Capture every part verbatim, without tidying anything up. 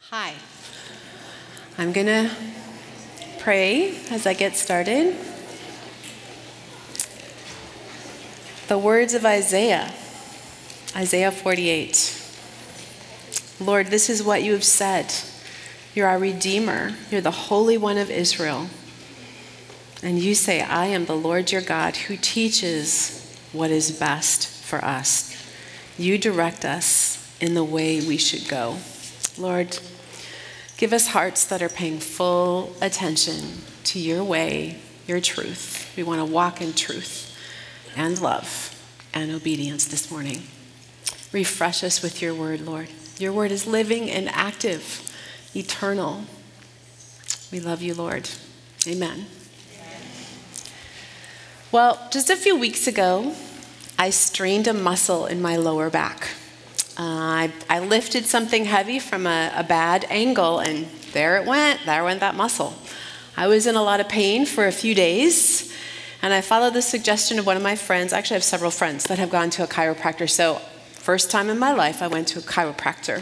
Hi. I'm going to pray as I get started. The words of Isaiah, Isaiah forty-eight. Lord, this is what you have said. You're our Redeemer. You're the Holy One of Israel. And you say, I am the Lord your God who teaches what is best for us. You direct us in the way we should go. Lord, give us hearts that are paying full attention to your way, your truth. We want to walk in truth and love and obedience this morning. Refresh us with your word, Lord. Your word is living and active, eternal. We love you, Lord. Amen. Well, just a few weeks ago, I strained a muscle in my lower back. Uh, I, I lifted something heavy from a, a bad angle, and there it went. There went that muscle. I was in a lot of pain for a few days, and I followed the suggestion of one of my friends. Actually, I have several friends that have gone to a chiropractor. So first time in my life, I went to a chiropractor.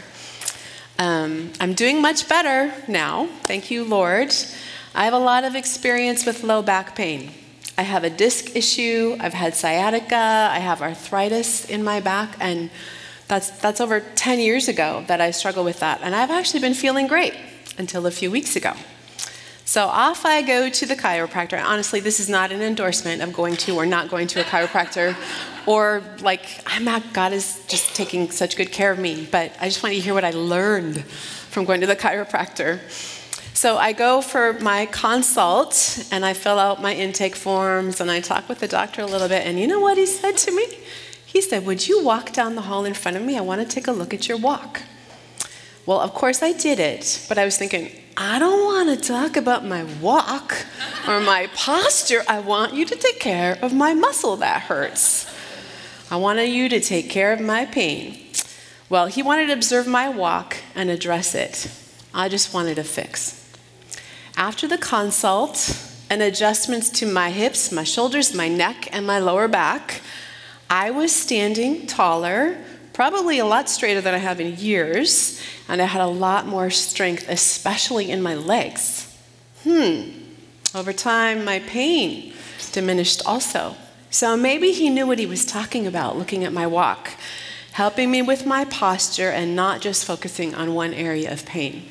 Um, I'm doing much better now. Thank you, Lord. I have a lot of experience with low back pain. I have a disc issue. I've had sciatica. I have arthritis in my back, and That's that's over ten years ago that I struggled with that. And I've actually been feeling great until a few weeks ago. So off I go to the chiropractor. Honestly, this is not an endorsement of going to or not going to a chiropractor, or like, I'm not, God is just taking such good care of me. But I just want you to hear what I learned from going to the chiropractor. So I go for my consult, and I fill out my intake forms, and I talk with the doctor a little bit. And you know what he said to me? He said, would you walk down the hall in front of me? I want to take a look at your walk. Well, of course I did it, but I was thinking, I don't want to talk about my walk or my posture. I want you to take care of my muscle that hurts. I wanted you to take care of my pain. Well, he wanted to observe my walk and address it. I just wanted a fix. After the consult and adjustments to my hips, my shoulders, my neck, and my lower back, I was standing taller, probably a lot straighter than I have in years, and I had a lot more strength, especially in my legs. Hmm. Over time, my pain diminished also. So maybe he knew what he was talking about looking at my walk, helping me with my posture and not just focusing on one area of pain.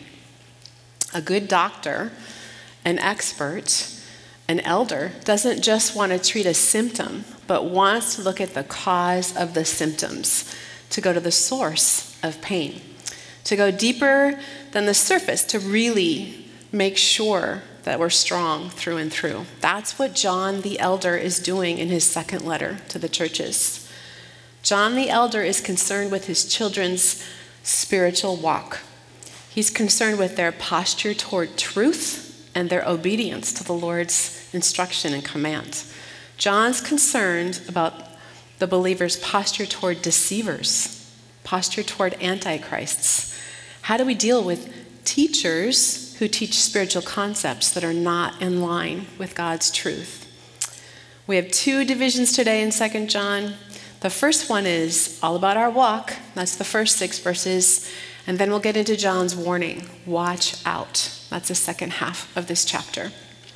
A good doctor, an expert, an elder doesn't just want to treat a symptom, but wants to look at the cause of the symptoms, to go to the source of pain, to go deeper than the surface, to really make sure that we're strong through and through. That's what John the Elder is doing in his second letter to the churches. John the Elder is concerned with his children's spiritual walk. He's concerned with their posture toward truth and their obedience to the Lord's instruction and command. John's concerned about the believer's posture toward deceivers, posture toward antichrists. How do we deal with teachers who teach spiritual concepts that are not in line with God's truth? We have two divisions today in Second John. The first one is all about our walk. That's the first six verses. And then we'll get into John's warning, watch out. That's the second half of this chapter.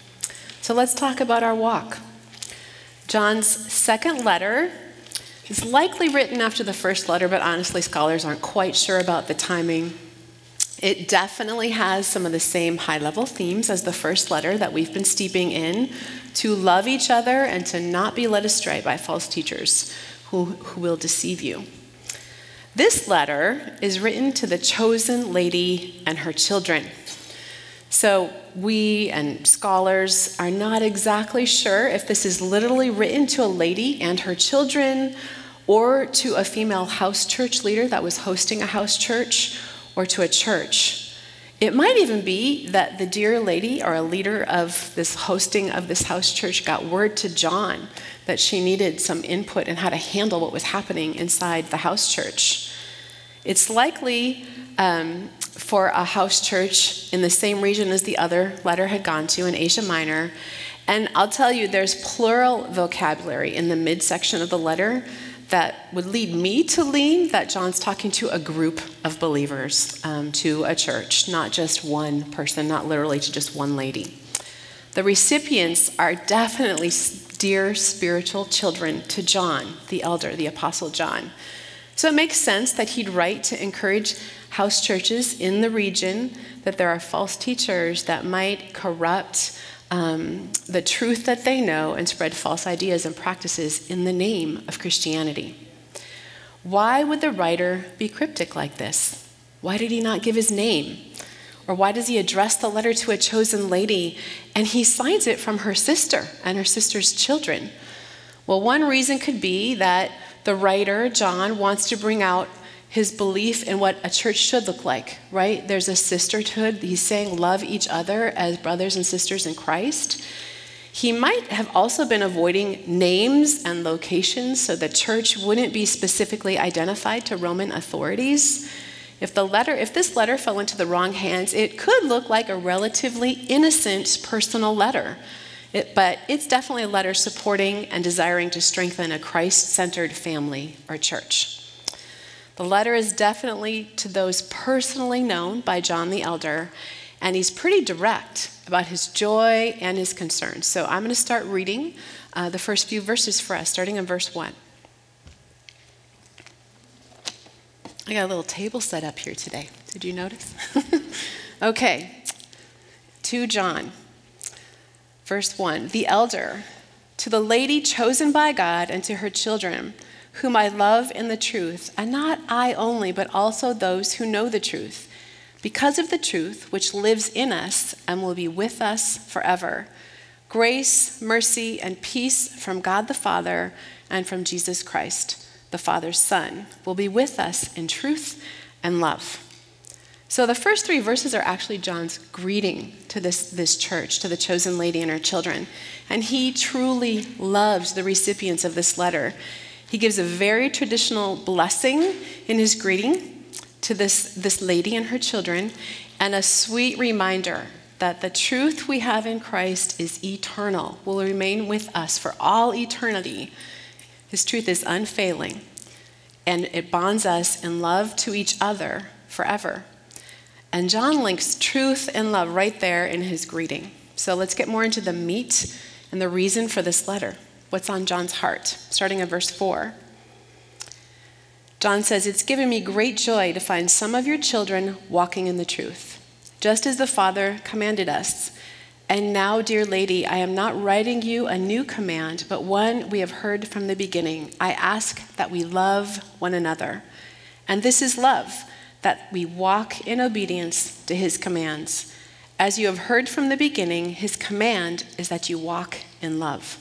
So let's talk about our walk. John's second letter is likely written after the first letter, but honestly, scholars aren't quite sure about the timing. It definitely has some of the same high-level themes as the first letter that we've been steeping in, to love each other and to not be led astray by false teachers who, who will deceive you. This letter is written to the chosen lady and her children. So we and scholars are not exactly sure if this is literally written to a lady and her children, or to a female house church leader that was hosting a house church, or to a church. It might even be that the dear lady or a leader of this hosting of this house church got word to John that she needed some input in how to handle what was happening inside the house church. It's likely um, for a house church in the same region as the other letter had gone to in Asia Minor. And I'll tell you, there's plural vocabulary in the midsection of the letter that would lead me to lean that John's talking to a group of believers, um, to a church, not just one person, not literally to just one lady. The recipients are definitely dear spiritual children to John, the elder, the Apostle John. So it makes sense that he'd write to encourage house churches in the region that there are false teachers that might corrupt um, the truth that they know and spread false ideas and practices in the name of Christianity. Why would the writer be cryptic like this? Why did he not give his name? Or why does he address the letter to a chosen lady and he signs it from her sister and her sister's children? Well, one reason could be that the writer, John, wants to bring out his belief in what a church should look like, right? There's a sisterhood. He's saying love each other as brothers and sisters in Christ. He might have also been avoiding names and locations so the church wouldn't be specifically identified to Roman authorities. If the letter, if this letter fell into the wrong hands, it could look like a relatively innocent personal letter. It, but it's definitely a letter supporting and desiring to strengthen a Christ-centered family or church. The letter is definitely to those personally known by John the Elder, and he's pretty direct about his joy and his concerns. So I'm going to start reading uh, the first few verses for us, starting in verse one. I got a little table set up here today. Did you notice? Okay, to John. Verse one, the elder, to the lady chosen by God and to her children, whom I love in the truth, and not I only, but also those who know the truth, because of the truth which lives in us and will be with us forever. Grace, mercy, and peace from God the Father and from Jesus Christ, the Father's Son, will be with us in truth and love. So the first three verses are actually John's greeting to this, this church, to the chosen lady and her children. And he truly loves the recipients of this letter. He gives a very traditional blessing in his greeting to this, this lady and her children, and a sweet reminder that the truth we have in Christ is eternal, will remain with us for all eternity. His truth is unfailing, and it bonds us in love to each other forever. And John links truth and love right there in his greeting. So let's get more into the meat and the reason for this letter. What's on John's heart? Starting in verse four. John says, it's given me great joy to find some of your children walking in the truth, just as the Father commanded us. And now, dear lady, I am not writing you a new command, but one we have heard from the beginning. I ask that we love one another. And this is love, that we walk in obedience to his commands. As you have heard from the beginning, his command is that you walk in love.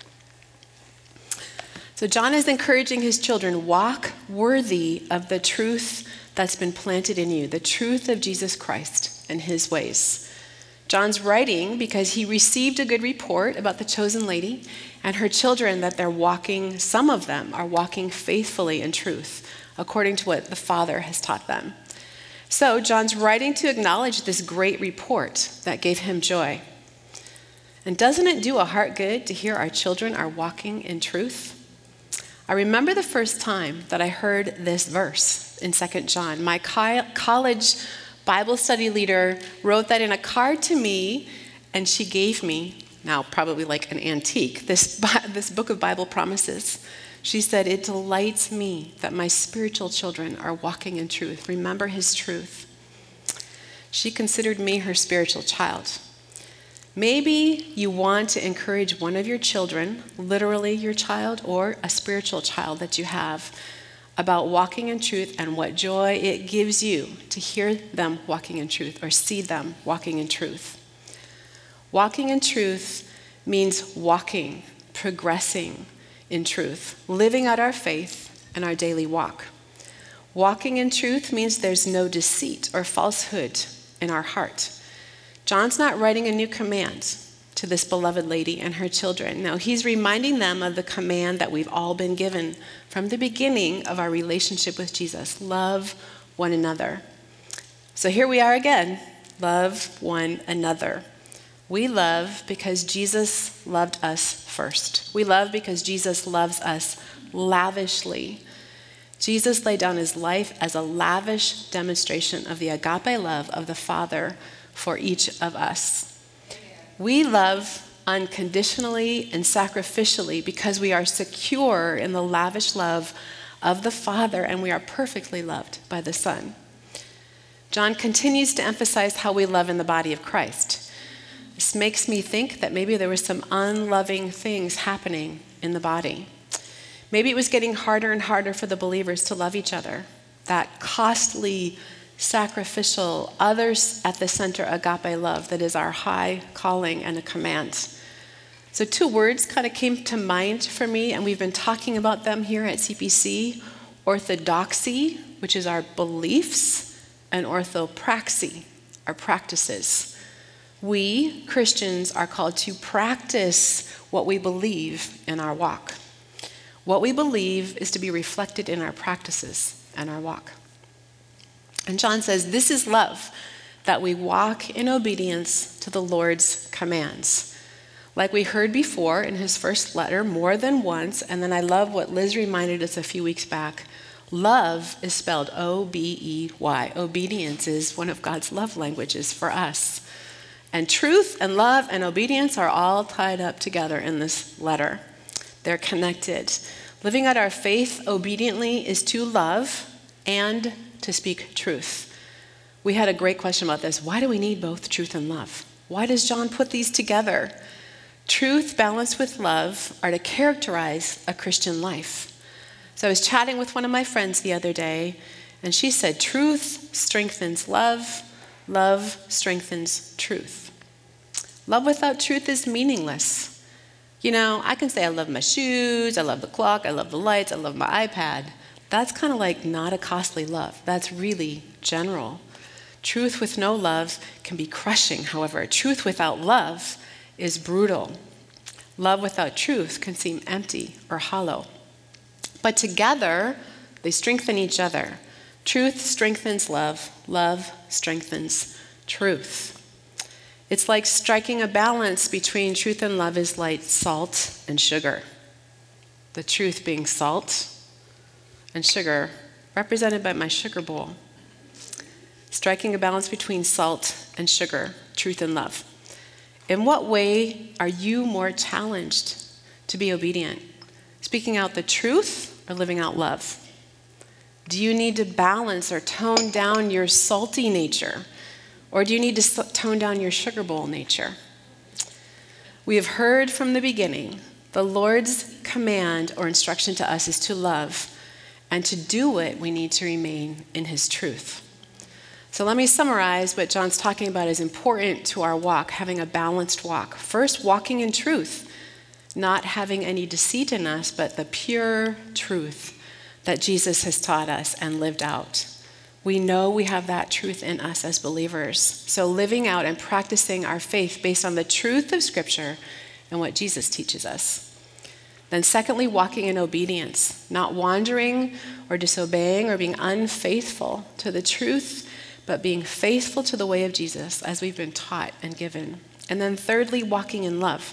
So John is encouraging his children, walk worthy of the truth that's been planted in you, the truth of Jesus Christ and his ways. John's writing because he received a good report about the chosen lady and her children, that they're walking, some of them are walking faithfully in truth, according to what the Father has taught them. So John's writing to acknowledge this great report that gave him joy. And doesn't it do a heart good to hear our children are walking in truth? I remember the first time that I heard this verse in Second John. My college Bible study leader wrote that in a card to me, and she gave me, now probably like an antique, this, this book of Bible promises. She said, it delights me that my spiritual children are walking in truth. Remember his truth. She considered me her spiritual child. Maybe you want to encourage one of your children, literally your child, or a spiritual child that you have, about walking in truth and what joy it gives you to hear them walking in truth or see them walking in truth. Walking in truth means walking, progressing in truth, living out our faith and our daily walk. Walking in truth means there's no deceit or falsehood in our heart. John's not writing a new command to this beloved lady and her children. No, he's reminding them of the command that we've all been given from the beginning of our relationship with Jesus. Love one another. So here we are again. Love one another. We love because Jesus loved us first. We love because Jesus loves us lavishly. Jesus laid down his life as a lavish demonstration of the agape love of the Father for each of us. We love unconditionally and sacrificially because we are secure in the lavish love of the Father, and we are perfectly loved by the Son. John continues to emphasize how we love in the body of Christ. This makes me think that maybe there were some unloving things happening in the body. Maybe it was getting harder and harder for the believers to love each other. That costly, sacrificial, others at the center agape love that is our high calling and a command. So two words kind of came to mind for me, and we've been talking about them here at C P C. Orthodoxy, which is our beliefs, and orthopraxy, our practices. We, Christians, are called to practice what we believe in our walk. What we believe is to be reflected in our practices and our walk. And John says, this is love, that we walk in obedience to the Lord's commands. Like we heard before in his first letter more than once, and then I love what Liz reminded us a few weeks back, love is spelled O B E Y. Obedience is one of God's love languages for us. And truth and love and obedience are all tied up together in this letter. They're connected. Living out our faith obediently is to love and to speak truth. We had a great question about this. Why do we need both truth and love? Why does John put these together? Truth balanced with love are to characterize a Christian life. So I was chatting with one of my friends the other day, and she said, truth strengthens love, love strengthens truth. Love without truth is meaningless. You know, I can say I love my shoes, I love the clock, I love the lights, I love my iPad. That's kind of like not a costly love. That's really general. Truth with no love can be crushing. However, truth without love is brutal. Love without truth can seem empty or hollow. But together, they strengthen each other. Truth strengthens love. Love strengthens truth. It's like striking a balance between truth and love is like salt and sugar. The truth being salt and sugar, represented by my sugar bowl. Striking a balance between salt and sugar, truth and love. In what way are you more challenged to be obedient? Speaking out the truth or living out love? Do you need to balance or tone down your salty nature? Or do you need to tone down your sugar bowl nature? We have heard from the beginning, the Lord's command or instruction to us is to love. And to do it, we need to remain in his truth. So let me summarize what John's talking about is important to our walk, having a balanced walk. First, walking in truth, not having any deceit in us, but the pure truth that Jesus has taught us and lived out. We know we have that truth in us as believers. So living out and practicing our faith based on the truth of Scripture and what Jesus teaches us. Then secondly, walking in obedience, not wandering or disobeying or being unfaithful to the truth, but being faithful to the way of Jesus as we've been taught and given. And then thirdly, walking in love.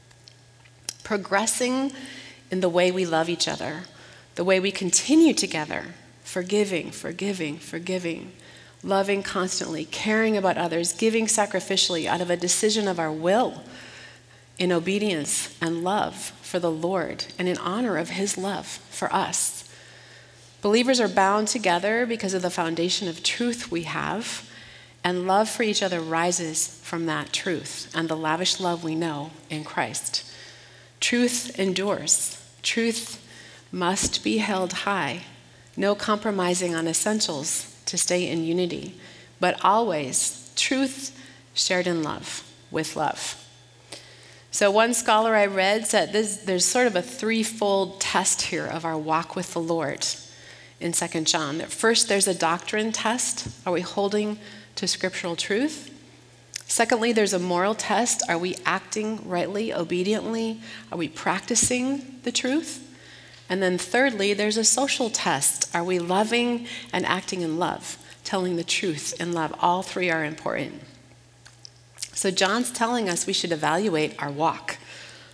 Progressing in the way we love each other, the way we continue together, forgiving, forgiving, forgiving, loving constantly, caring about others, giving sacrificially out of a decision of our will, in obedience and love for the Lord and in honor of his love for us. Believers are bound together because of the foundation of truth we have, and love for each other rises from that truth and the lavish love we know in Christ. Truth endures. Truth must be held high. No compromising on essentials to stay in unity, but always truth shared in love, with love. So one scholar I read said this, there's sort of a threefold test here of our walk with the Lord in Second John. First, there's a doctrine test. Are we holding to scriptural truth? Secondly, there's a moral test. Are we acting rightly, obediently? Are we practicing the truth? And then thirdly, there's a social test. Are we loving and acting in love, telling the truth in love? All three are important. So John's telling us we should evaluate our walk.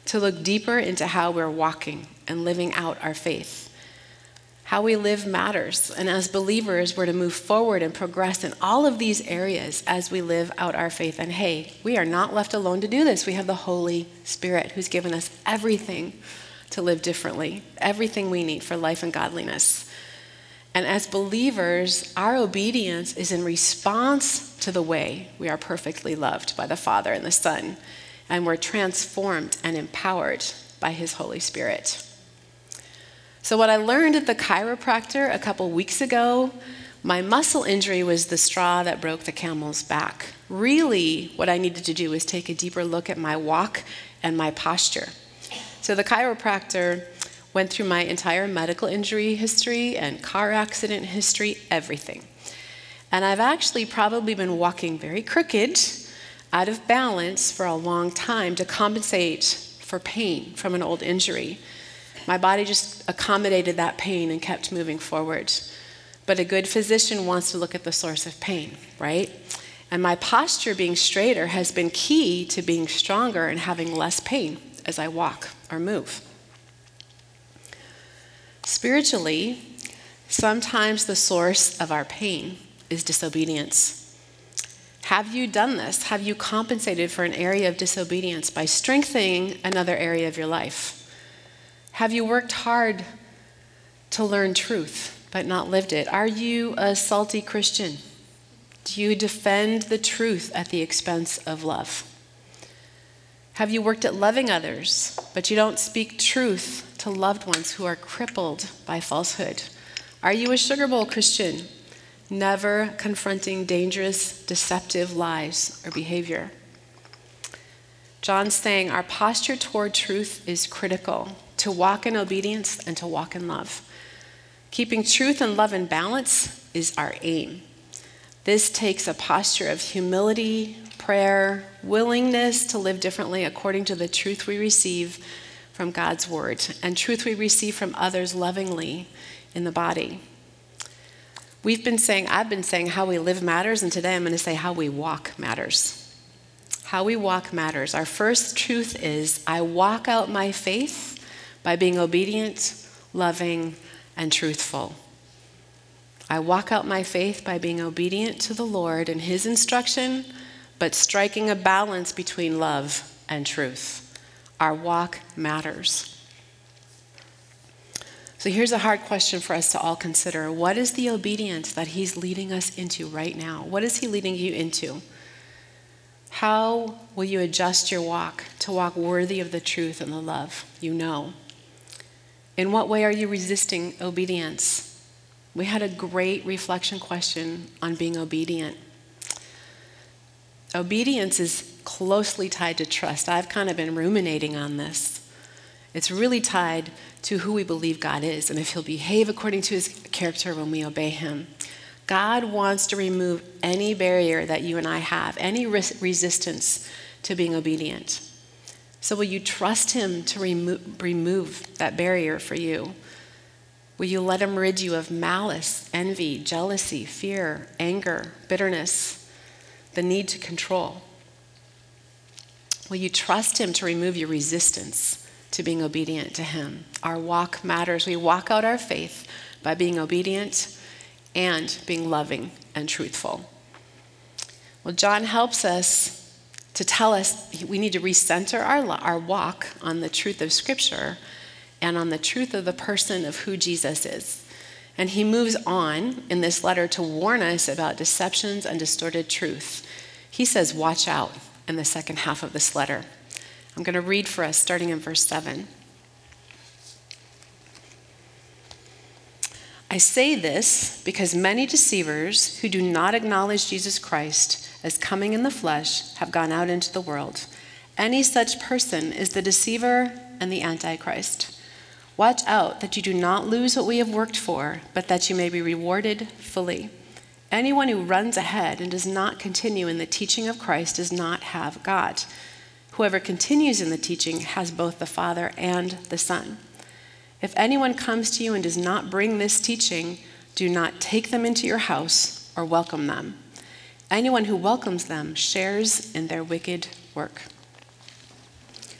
to look deeper into how we're walking and living out our faith. How we live matters, and as believers, we're to move forward and progress in all of these areas as we live out our faith. And hey, we are not left alone to do this. We have the Holy Spirit who's given us everything to live differently, everything we need for life and godliness. And as believers, our obedience is in response to the way we are perfectly loved by the Father and the Son, and we're transformed and empowered by His Holy Spirit. So what I learned at the chiropractor a couple weeks ago, my muscle injury was the straw that broke the camel's back. Really, what I needed to do was take a deeper look at my walk and my posture. So the chiropractor went through my entire medical injury history and car accident history, everything. And I've actually probably been walking very crooked, out of balance for a long time to compensate for pain from an old injury. My body just accommodated that pain and kept moving forward. But a good physician wants to look at the source of pain, right? And my posture being straighter has been key to being stronger and having less pain as I walk or move. Spiritually, sometimes the source of our pain is disobedience. Have you done this? Have you compensated for an area of disobedience by strengthening another area of your life? Have you worked hard to learn truth but not lived it? Are you a salty Christian? Do you defend the truth at the expense of love? Have you worked at loving others, but you don't speak truth to loved ones who are crippled by falsehood? Are you a sugar bowl Christian, never confronting dangerous, deceptive lies or behavior? John's saying our posture toward truth is critical, to walk in obedience and to walk in love. Keeping truth and love in balance is our aim. This takes a posture of humility, prayer, willingness to live differently according to the truth we receive from God's word and truth we receive from others lovingly in the body. We've been saying, I've been saying how we live matters, and today I'm going to say how we walk matters. How we walk matters. Our first truth is, I walk out my faith by being obedient, loving, and truthful. I walk out my faith by being obedient to the Lord and His instruction, but striking a balance between love and truth. Our walk matters. So here's a hard question for us to all consider. What is the obedience that He's leading us into right now? What is He leading you into? How will you adjust your walk to walk worthy of the truth and the love you know? In what way are you resisting obedience? We had a great reflection question on being obedient. Obedience is closely tied to trust. I've kind of been ruminating on this. It's really tied to who we believe God is and if He'll behave according to His character when we obey Him. God wants to remove any barrier that you and I have, any res- resistance to being obedient. So will you trust Him to remo- remove that barrier for you? Will you let Him rid you of malice, envy, jealousy, fear, anger, bitterness, the need to control? Will you trust Him to remove your resistance to being obedient to Him? Our walk matters. We walk out our faith by being obedient and being loving and truthful. Well, John helps us to tell us we need to recenter our, our walk on the truth of Scripture and on the truth of the person of who Jesus is. And he moves on in this letter to warn us about deceptions and distorted truth. He says, watch out in the second half of this letter. I'm going to read for us starting in verse seven. I say this because many deceivers who do not acknowledge Jesus Christ as coming in the flesh have gone out into the world. Any such person is the deceiver and the Antichrist. Watch out that you do not lose what we have worked for, but that you may be rewarded fully. Anyone who runs ahead and does not continue in the teaching of Christ does not have God. Whoever continues in the teaching has both the Father and the Son. If anyone comes to you and does not bring this teaching, do not take them into your house or welcome them. Anyone who welcomes them shares in their wicked work.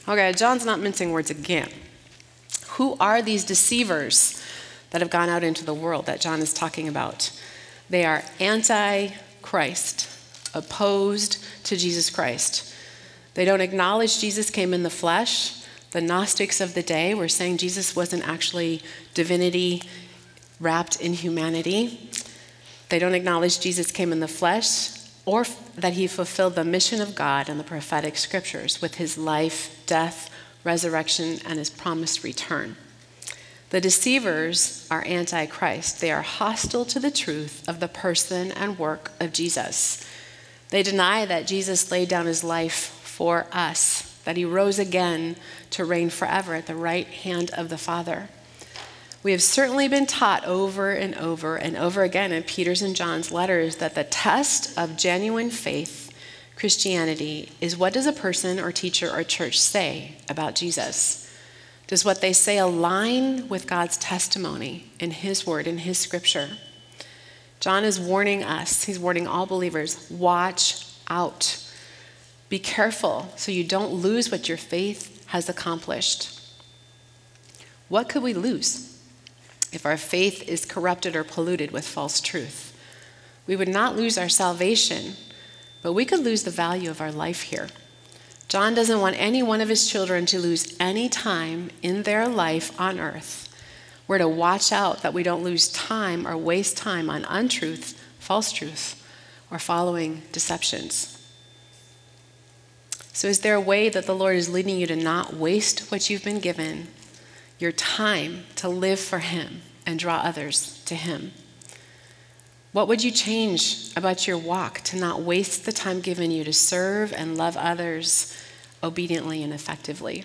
Okay, John's not mincing words again. Who are these deceivers that have gone out into the world that John is talking about? They are anti-Christ, opposed to Jesus Christ. They don't acknowledge Jesus came in the flesh. The Gnostics of the day were saying Jesus wasn't actually divinity wrapped in humanity. They don't acknowledge Jesus came in the flesh or that he fulfilled the mission of God in the prophetic scriptures with his life, death, resurrection, and his promised return. The deceivers are anti-Christ. They are hostile to the truth of the person and work of Jesus. They deny that Jesus laid down his life for us, that he rose again to reign forever at the right hand of the Father. We have certainly been taught over and over and over again in Peter's and John's letters that the test of genuine faith, Christianity, is what does a person or teacher or church say about Jesus? Does what they say align with God's testimony in his word, in his scripture? John is warning us, he's warning all believers, watch out. Be careful so you don't lose what your faith has accomplished. What could we lose if our faith is corrupted or polluted with false truth? We would not lose our salvation, but we could lose the value of our life here. John doesn't want any one of his children to lose any time in their life on earth. We're to watch out that we don't lose time or waste time on untruth, false truth, or following deceptions. So is there a way that the Lord is leading you to not waste what you've been given, your time to live for him and draw others to him? What would you change about your walk to not waste the time given you to serve and love others obediently and effectively?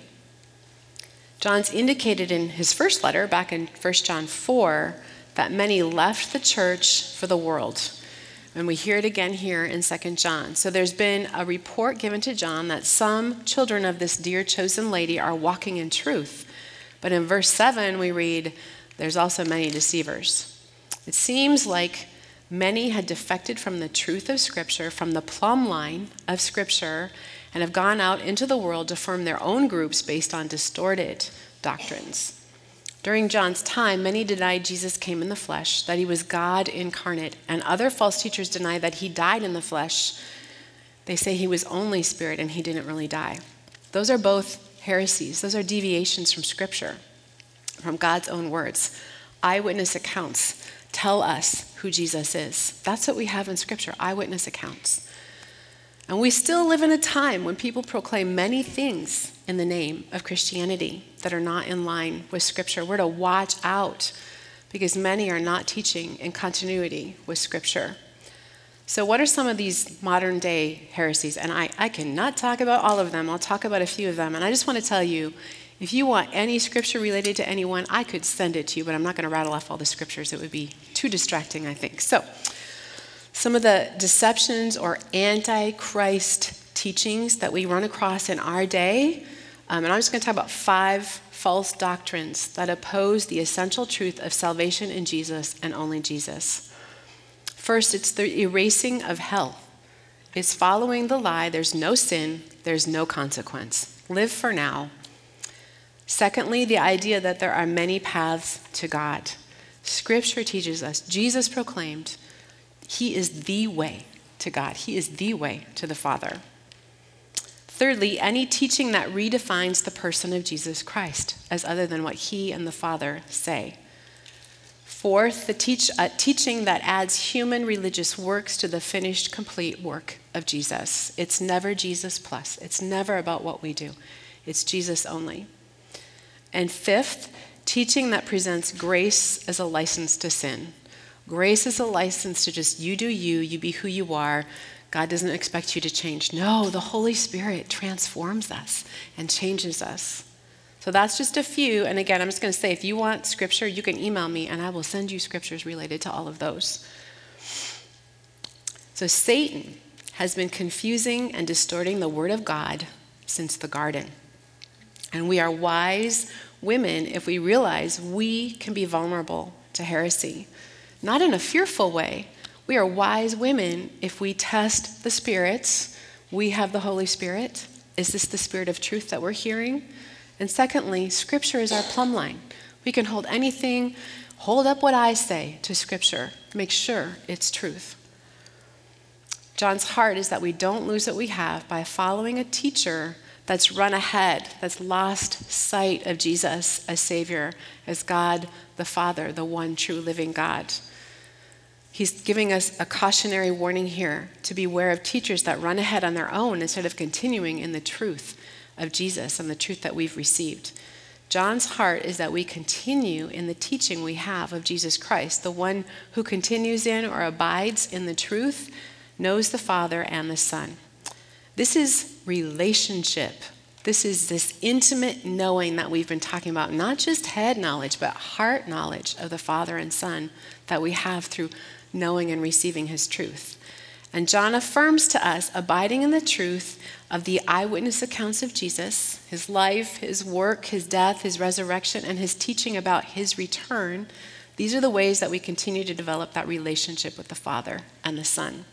John's indicated in his first letter, back in First John four, that many left the church for the world. And we hear it again here in Second John. So there's been a report given to John that some children of this dear chosen lady are walking in truth. But in verse seven, we read, there's also many deceivers. It seems like many had defected from the truth of Scripture, from the plumb line of Scripture, and have gone out into the world to form their own groups based on distorted doctrines. During John's time, many denied Jesus came in the flesh, that he was God incarnate, and other false teachers deny that he died in the flesh. They say he was only spirit and he didn't really die. Those are both heresies. Those are deviations from Scripture, from God's own words. Eyewitness accounts tell us who Jesus is. That's what we have in Scripture, eyewitness accounts. And we still live in a time when people proclaim many things in the name of Christianity that are not in line with Scripture. We're to watch out because many are not teaching in continuity with Scripture. So what are some of these modern day heresies? And I, I cannot talk about all of them. I'll talk about a few of them. And I just want to tell you, if you want any scripture related to anyone, I could send it to you, but I'm not going to rattle off all the scriptures. It would be too distracting, I think. So some of the deceptions or anti-Christ teachings that we run across in our day, um, and I'm just going to talk about five false doctrines that oppose the essential truth of salvation in Jesus and only Jesus. First, it's the erasing of hell. It's following the lie, there's no sin, there's no consequence. Live for now. Secondly, the idea that there are many paths to God. Scripture teaches us, Jesus proclaimed, he is the way to God. He is the way to the Father. Thirdly, any teaching that redefines the person of Jesus Christ as other than what he and the Father say. Fourth, the teach, uh, teaching that adds human religious works to the finished, complete work of Jesus. It's never Jesus plus. It's never about what we do. It's Jesus only. And fifth, teaching that presents grace as a license to sin. Grace is a license to just you do you, you be who you are. God doesn't expect you to change. No, the Holy Spirit transforms us and changes us. So that's just a few. And again, I'm just going to say, if you want scripture, you can email me and I will send you scriptures related to all of those. So Satan has been confusing and distorting the word of God since the garden. And we are wise women if we realize we can be vulnerable to heresy. Not in a fearful way. We are wise women if we test the spirits. We have the Holy Spirit. Is this the spirit of truth that we're hearing? And secondly, Scripture is our plumb line. We can hold anything, hold up what I say to Scripture, make sure it's truth. John's heart is that we don't lose what we have by following a teacher that's run ahead, that's lost sight of Jesus as Savior, as God the Father, the one true living God. He's giving us a cautionary warning here to beware of teachers that run ahead on their own instead of continuing in the truth of Jesus and the truth that we've received. John's heart is that we continue in the teaching we have of Jesus Christ. The one who continues in or abides in the truth knows the Father and the Son. This is relationship. This is this intimate knowing that we've been talking about, not just head knowledge, but heart knowledge of the Father and Son that we have through knowing and receiving his truth. And John affirms to us abiding in the truth of the eyewitness accounts of Jesus, his life, his work, his death, his resurrection, and his teaching about his return. These are the ways that we continue to develop that relationship with the Father and the Son.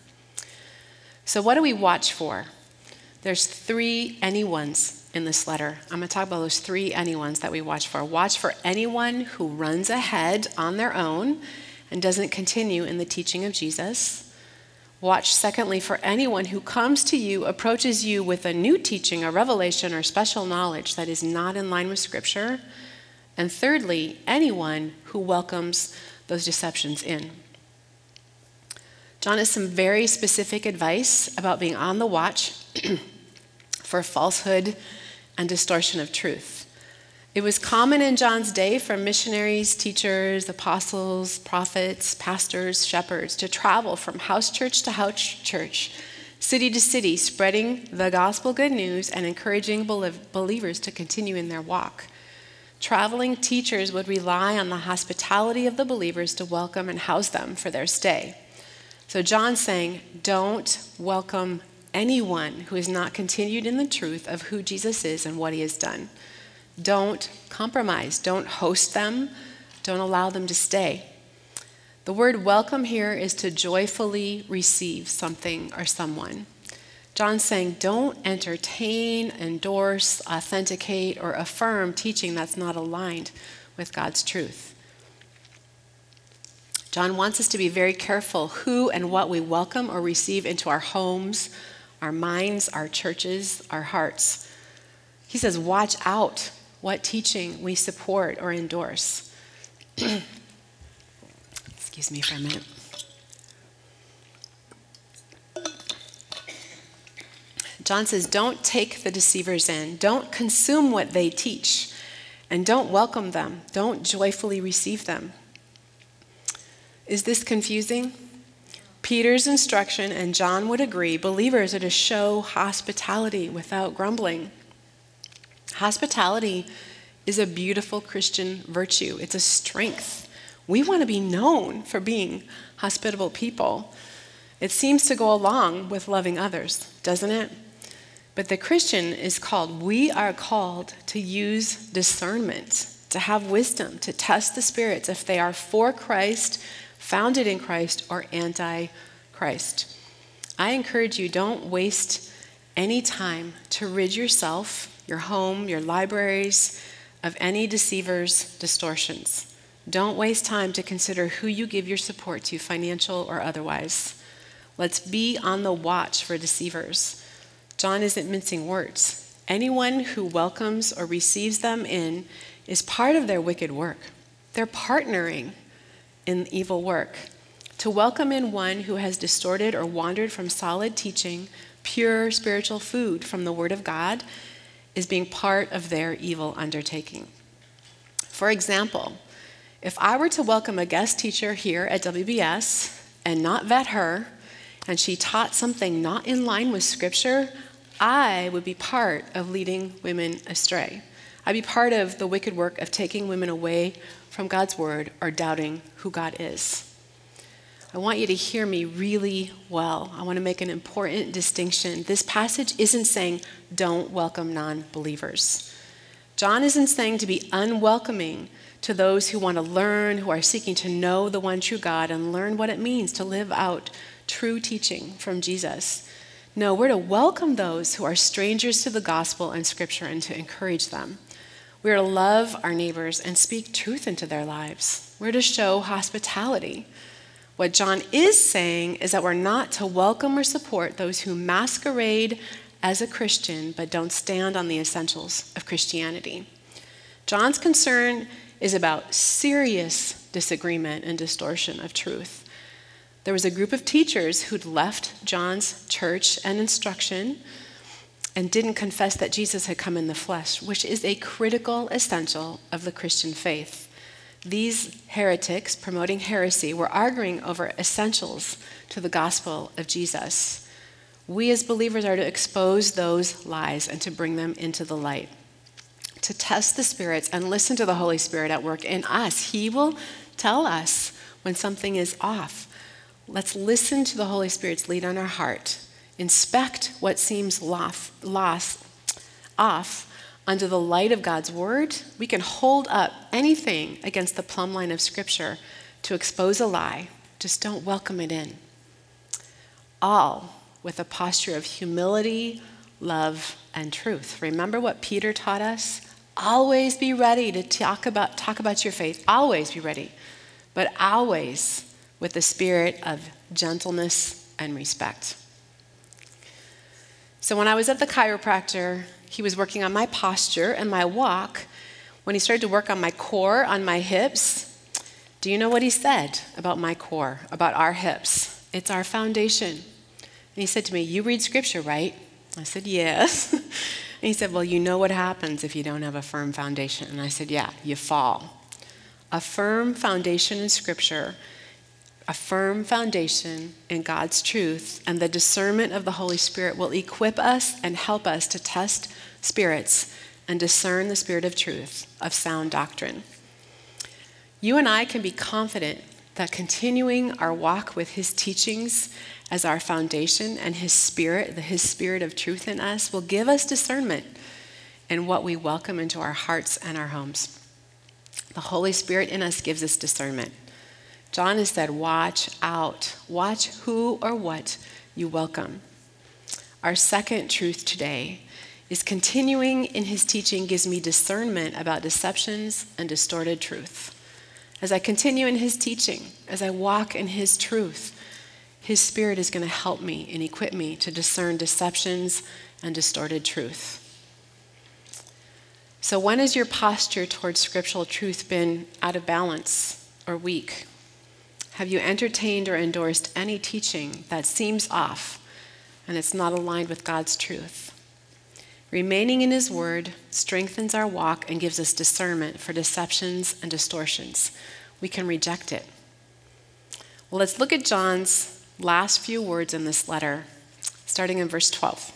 So what do we watch for? There's three anyones in this letter. I'm going to talk about those three anyones that we watch for. Watch for anyone who runs ahead on their own and doesn't continue in the teaching of Jesus. Watch, secondly, for anyone who comes to you, approaches you with a new teaching, a revelation, or special knowledge that is not in line with Scripture. And thirdly, anyone who welcomes those deceptions in. John has some very specific advice about being on the watch for falsehood and distortion of truth. It was common in John's day for missionaries, teachers, apostles, prophets, pastors, shepherds to travel from house church to house church, city to city, spreading the gospel good news and encouraging believers to continue in their walk. Traveling teachers would rely on the hospitality of the believers to welcome and house them for their stay. So John's saying, don't welcome anyone who has not continued in the truth of who Jesus is and what he has done. Don't compromise. Don't host them. Don't allow them to stay. The word welcome here is to joyfully receive something or someone. John's saying don't entertain, endorse, authenticate, or affirm teaching that's not aligned with God's truth. John wants us to be very careful who and what we welcome or receive into our homes, our minds, our churches, our hearts. He says, watch out what teaching we support or endorse. Excuse me for a minute. John says, don't take the deceivers in. Don't consume what they teach. And don't welcome them. Don't joyfully receive them. Is this confusing? Peter's instruction, and John would agree, believers are to show hospitality without grumbling. Hospitality is a beautiful Christian virtue. It's a strength. We want to be known for being hospitable people. It seems to go along with loving others, doesn't it? But the Christian is called, we are called to use discernment, to have wisdom, to test the spirits if they are for Christ, founded in Christ, or anti-Christ. I encourage you, don't waste any time to rid yourself, your home, your libraries, of any deceivers' distortions. Don't waste time to consider who you give your support to, financial or otherwise. Let's be on the watch for deceivers. John isn't mincing words. Anyone who welcomes or receives them in is part of their wicked work. They're partnering in evil work. To welcome in one who has distorted or wandered from solid teaching, pure spiritual food from the Word of God, is being part of their evil undertaking. For example, if I were to welcome a guest teacher here at W B S and not vet her, and she taught something not in line with Scripture, I would be part of leading women astray. I'd be part of the wicked work of taking women away from God's Word or doubting who God is. I want you to hear me really well. I want to make an important distinction. This passage isn't saying don't welcome non-believers. John isn't saying to be unwelcoming to those who want to learn, who are seeking to know the one true God and learn what it means to live out true teaching from Jesus. No, we're to welcome those who are strangers to the gospel and scripture and to encourage them. We're to love our neighbors and speak truth into their lives. We're to show hospitality. What John is saying is that we're not to welcome or support those who masquerade as a Christian but don't stand on the essentials of Christianity. John's concern is about serious disagreement and distortion of truth. There was a group of teachers who'd left John's church and instruction and didn't confess that Jesus had come in the flesh, which is a critical essential of the Christian faith. These heretics promoting heresy were arguing over essentials to the gospel of Jesus. We as believers are to expose those lies and to bring them into the light, to test the spirits and listen to the Holy Spirit at work in us. He will tell us when something is off. Let's listen to the Holy Spirit's lead on our heart. Inspect what seems lost, lost, off under the light of God's word. We can hold up anything against the plumb line of Scripture to expose a lie. Just don't welcome it in. All with a posture of humility, love, and truth. Remember what Peter taught us? Always be ready to talk about, talk about your faith. Always be ready. But always with the spirit of gentleness and respect. So when I was at the chiropractor, he was working on my posture and my walk. When he started to work on my core, on my hips, do you know what he said about my core, about our hips? It's our foundation. And he said to me, "You read scripture, right?" I said, "Yes." And he said, "Well, you know what happens if you don't have a firm foundation." And I said, "Yeah, you fall." A firm foundation in scripture, a firm foundation in God's truth, and the discernment of the Holy Spirit will equip us and help us to test spirits and discern the spirit of truth, of sound doctrine. You and I can be confident that continuing our walk with his teachings as our foundation and his spirit, the his spirit of truth in us, will give us discernment in what we welcome into our hearts and our homes. The Holy Spirit in us gives us discernment. John has said, watch out. Watch who or what you welcome. Our second truth today is continuing in his teaching gives me discernment about deceptions and distorted truth. As I continue in his teaching, as I walk in his truth, his Spirit is going to help me and equip me to discern deceptions and distorted truth. So when has your posture towards scriptural truth been out of balance or weak? Have you entertained or endorsed any teaching that seems off and it's not aligned with God's truth? Remaining in his word strengthens our walk and gives us discernment for deceptions and distortions. We can reject it. Well, let's look at John's last few words in this letter, starting in verse twelve.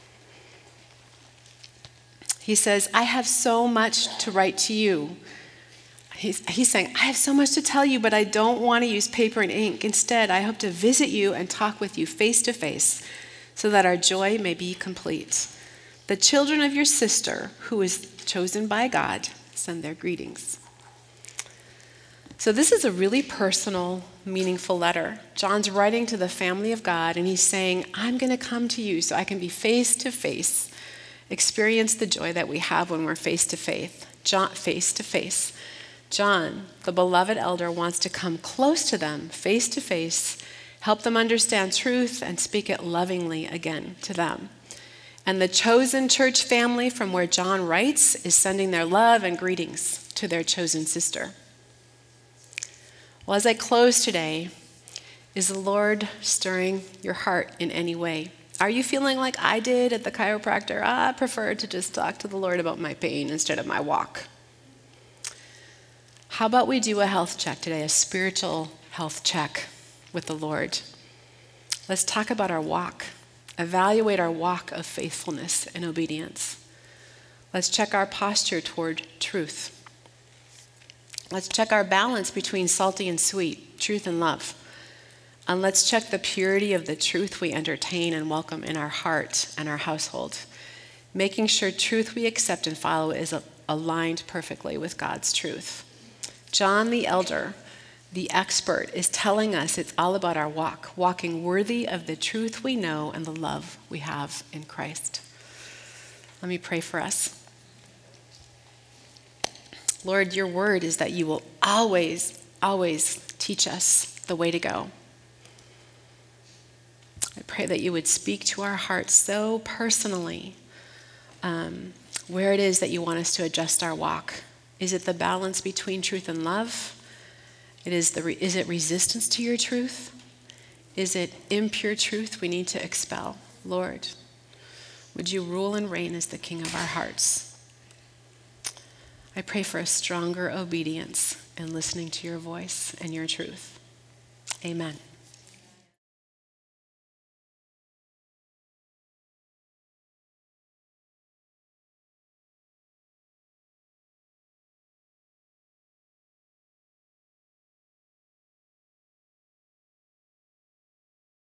He says, "I have so much to write to you." He's, he's saying, "I have so much to tell you, but I don't want to use paper and ink. Instead, I hope to visit you and talk with you face to face so that our joy may be complete. The children of your sister, who is chosen by God, send their greetings." So this is a really personal, meaningful letter. John's writing to the family of God, and he's saying, I'm going to come to you so I can be face to face, experience the joy that we have when we're face to face. John, face to face. John, the beloved elder, wants to come close to them, face to face, help them understand truth, and speak it lovingly again to them. And the chosen church family from where John writes is sending their love and greetings to their chosen sister. Well, as I close today, is the Lord stirring your heart in any way? Are you feeling like I did at the chiropractor? I prefer to just talk to the Lord about my pain instead of my walk. How about we do a health check today, a spiritual health check with the Lord? Let's talk about our walk. Evaluate our walk of faithfulness and obedience. Let's check our posture toward truth. Let's check our balance between salty and sweet, truth and love. And let's check the purity of the truth we entertain and welcome in our heart and our household, making sure truth we accept and follow is aligned perfectly with God's truth. John the elder the expert, is telling us it's all about our walk, walking worthy of the truth we know and the love we have in Christ. Let me pray for us. Lord, your word is that you will always, always teach us the way to go. I pray that you would speak to our hearts so personally, um, where it is that you want us to adjust our walk. Is it the balance between truth and love? It is, the re- is it resistance to your truth? Is it impure truth we need to expel? Lord, would you rule and reign as the King of our hearts? I pray for a stronger obedience in listening to your voice and your truth. Amen.